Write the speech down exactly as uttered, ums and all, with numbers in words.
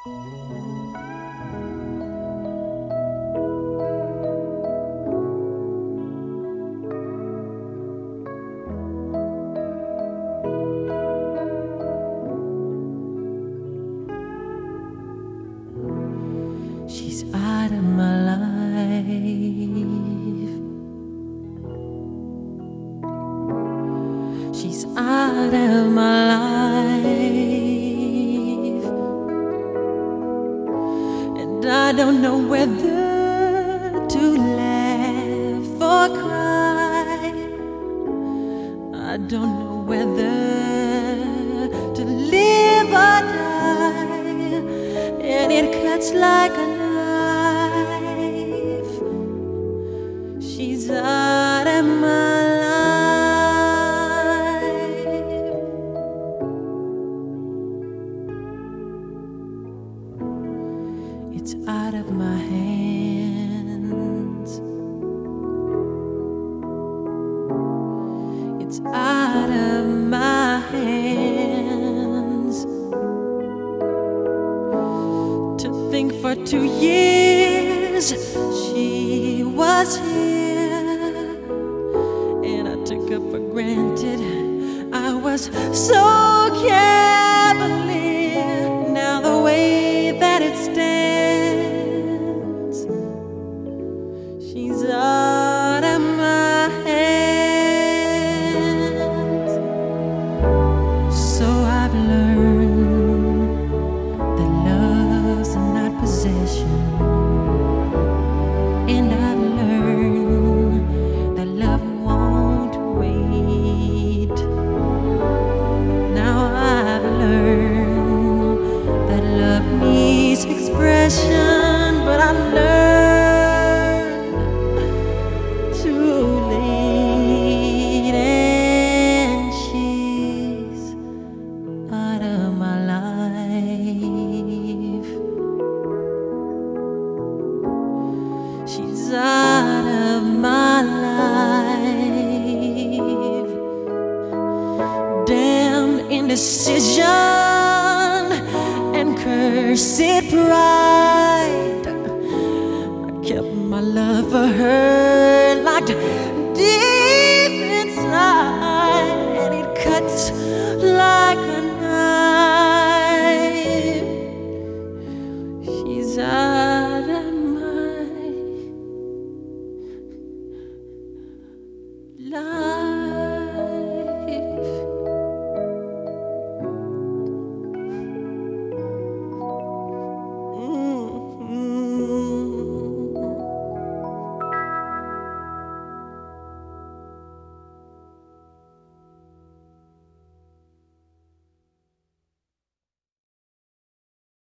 She's out of my life. She's out of my life, and I don't know whether to laugh or cry. I don't know whether to live or die, and it cuts like a knife. She's out of my life. It's out of my hands. It's out of my hands. To think for two years she was here, and I took her for granted. I was so cavalier. Now the way that it stands, she's out of my hands. So I've learned that love's not possession, and I've learned that love won't wait. Now I've learned that love needs expression, but I learned too late, and she's out of my life. She's out of my life. Damn indecision and cursed pride. I kept my love for her